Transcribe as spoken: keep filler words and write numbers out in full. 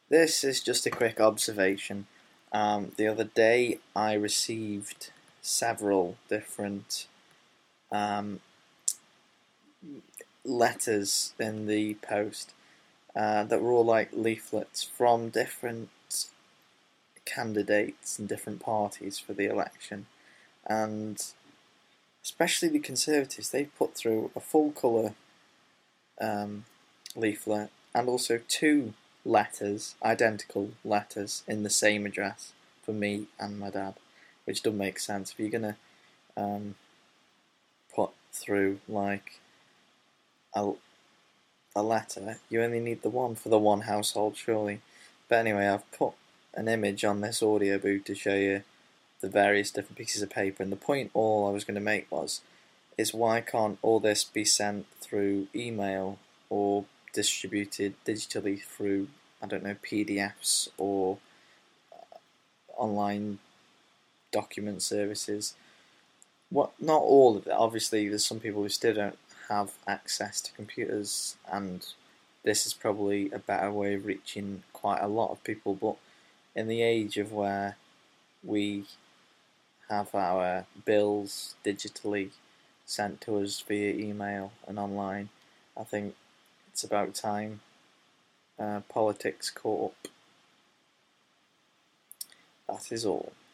This is just a quick observation. Um, the other day I received several different um, letters in the post uh, that were all like leaflets from different candidates and different parties for the election. And especially the Conservatives, they put through a full colour um, leaflet and also two letters, identical letters, in the same address for me and my dad, which doesn't make sense. If you're gonna um, put through like a, a letter, you only need the one for the one household, surely. But anyway, I've put an image on this audio boot to show you the various different pieces of paper, and the point all I was going to make was is why can't all this be sent through email or distributed digitally through, I don't know, P D Fs or online document services? What? Not all of it. Obviously, there's some people who still don't have access to computers, and this is probably a better way of reaching quite a lot of people. But in the age of where we have our bills digitally sent to us via email and online, I think it's about time uh, politics caught up. That is all.